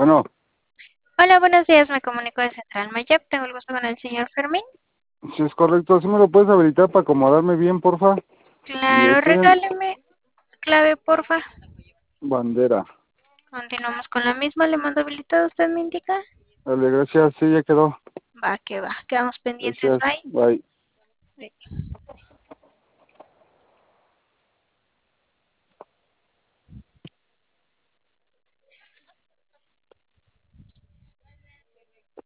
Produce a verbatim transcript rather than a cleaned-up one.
Bueno, Hola, buenos días. Me comunico de Central Mayep. Tengo el gusto con el señor Fermín. si es correcto, ¿sí me lo puedes habilitar para acomodarme bien, porfa? Y Claro, este, regáleme clave, porfa. bandera. Continuamos con la misma. Le mando habilitado. ¿Usted me indica? Dale, gracias, sí, ya quedó. Va, que va. Quedamos pendientes. Gracias, Bye. bye. Bye.